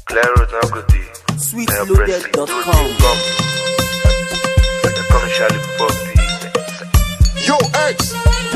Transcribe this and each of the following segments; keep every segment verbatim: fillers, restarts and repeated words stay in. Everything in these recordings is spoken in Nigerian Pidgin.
Claro, no good day. sweet loaded dot com. Yo, X.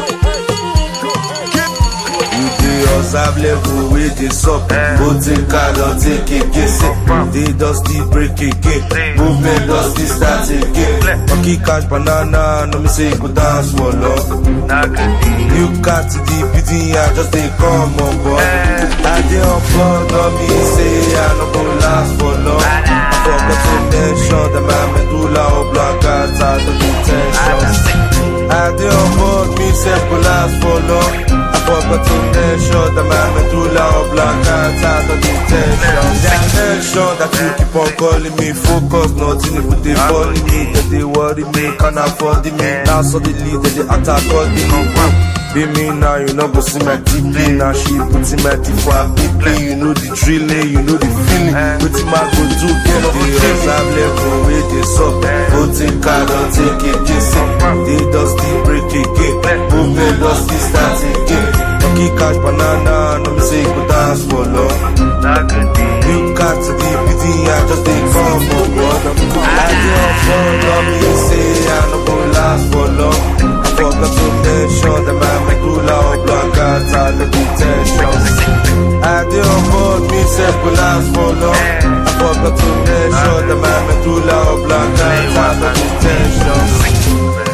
You dey observe level wey dey sup. Go take card or take again. Say they dusty break again. Movement dusty start again. Monkey catch banana, no me say go dance for love. You cat to the beating, I just dey come on board. I dey on board, no me say I no go last for long. I forgot to mention that my medulla oblongata to the tension. I dey on board, me say go last for long. I forgot to mention that my medulla oblongata to the tension. Mention that you keep on calling me, focus, nothing if they falling me, that they worry me, can't afford me. Now suddenly they dey attack all the me. Be me now, you know go see my T P. Now she putting my T for a P P. You know the drilling, you know the feeling. With my go to get up the hills, I'm level with this up. Go take card or take it, just they dusty break again. Movement dusty start again. Monkey catch banana, no me say go dance for love. You got to the P D, I just dey come on board. I dey on board, no me say I no go last for long. I forgot to mention that my medulla oblongata to the tension. I dey on board, me say go last for long. I forgot to mention that my medulla oblongata to the tension.